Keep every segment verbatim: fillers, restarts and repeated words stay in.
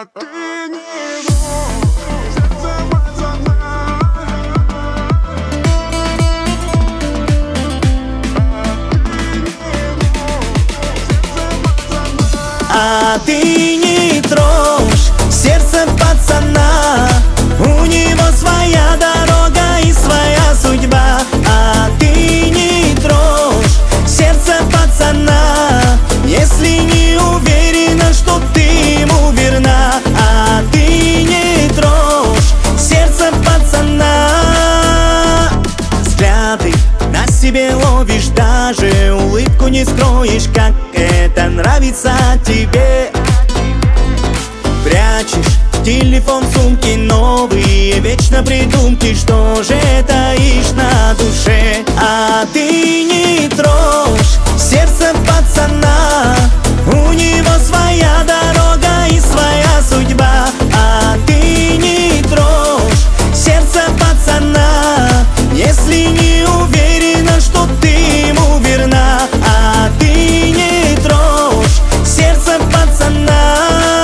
А ты не дрожь, сердце пацана. А ты не трожь сердце пацана, у него своя дорога и своя судьба. А ты не трожь сердце пацана, если не уверена, что ты ему верна. А ты не трожь сердце пацана. Взгляды на себе ловишь, даже улыбку не скроешь, как это нравится тебе. Прячешь телефон в сумке, новые вечно придумки, что же таишь на душе. А ты не трожь сердце пацана, у него своя дорога и своя судьба. А ты не трожь сердце пацана, если не уверена, что ты ему верна. А ты не трожь сердце пацана.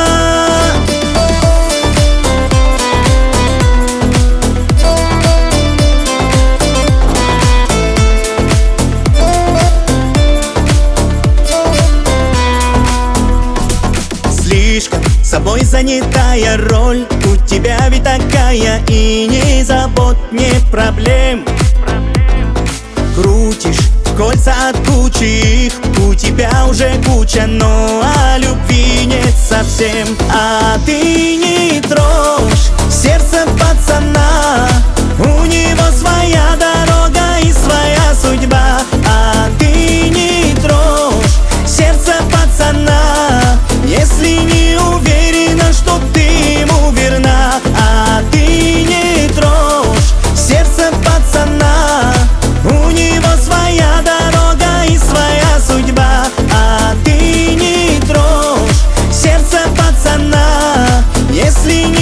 Слишком собой занятая роль у тебя ведь такая, и не забот, не проблем. Крутишь кольца от кучи их, у тебя уже куча, но о любви нет совсем. А ты не трожь сердце пацана, у него своя дорога и своя судьба. А ты не трожь сердце пацана, если не уверена, что ты ему верна. А ты не трожь сердце пацана, у него своя дорога и своя судьба. А ты не трожь сердце пацана, если не